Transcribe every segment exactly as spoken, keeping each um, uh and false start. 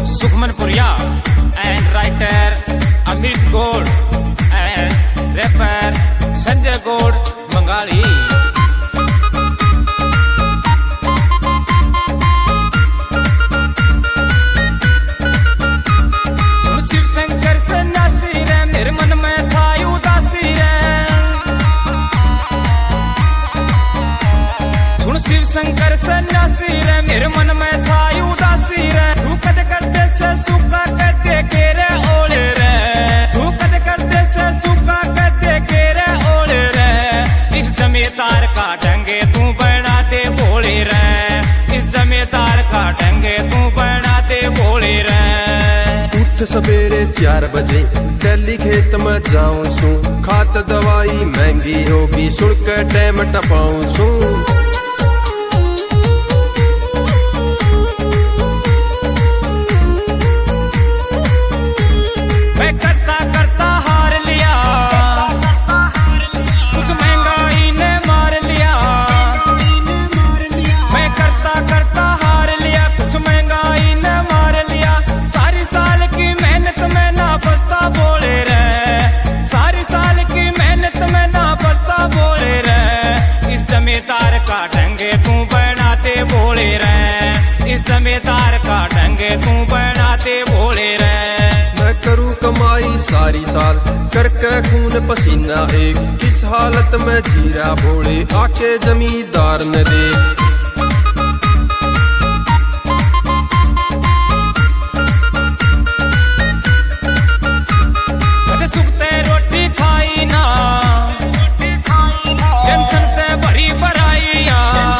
Sukhmanpuria and writer Amit Gold and rapper Sanjay Gold Bengali. Shiv Shankar सन्यासी रे मेरे मन में छाई उदासी रे, सुन शिव शंकर सन्यासी रे मेरे मन में छाई उदासी रे। तू कद करते से सुखा कदे के रे ओले रे, तू कद करते से सुखा कदे के रे ओले रे। इस जमींदार का ढंगे तू बना दे भोले रे, इस जमींदार का ढंगे तू बना दे भोले रे। उठ सवेरे चार बजे दिल्ली खेत में जाऊं सू, खात दवाई महंगी होगी सुन के टैम टपाऊं सू। मैं करता करता हार लिया, कुछ महंगाई ने मार लिया। मैं करता करता हार लिया, कुछ महंगाई ने मार लिया। सारी साल की मेहनत में ना बस्ता बोले रे, सारी साल की मेहनत में ना बस्ता बोले रे। इस जमींदार का ढंगे तू बनाते बोले रे, इस जमींदार का ढंगे तू बनाते बोले रे। मैं करूँ कमाई सारी साल करके खून पसीना एक, किस हालत में जीरा भोले आके जमींदार ने दे। सुखते रोटी खाई ना, टेंशन से भरी भराइया।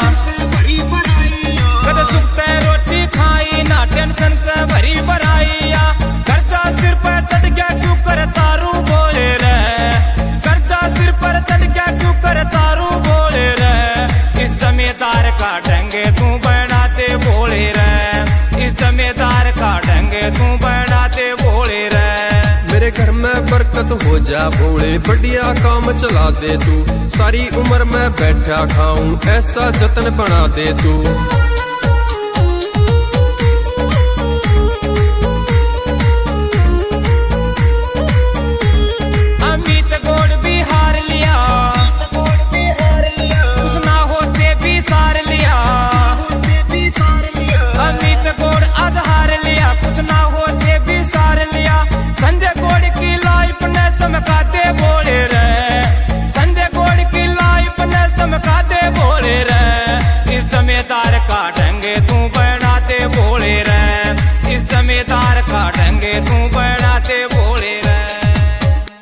कद सुखते रोटी खाई ना, टेंशन से भरी भराइया। कर्जा सिर पर चढ़ गया क्यों कर तारू बोले रे, कर्जा सिर पर चढ़ गया क्यों कर तारू बोले रे। इस जमींदार का ढंगे तू बनाते बोले रे, इस जमींदार का ढंगे तू बनाते बोले रे। मेरे घर में बरकत हो जा भोले, बढ़िया काम चला दे तू। सारी उम्र में बैठा खाऊं ऐसा जतन बना दे तू।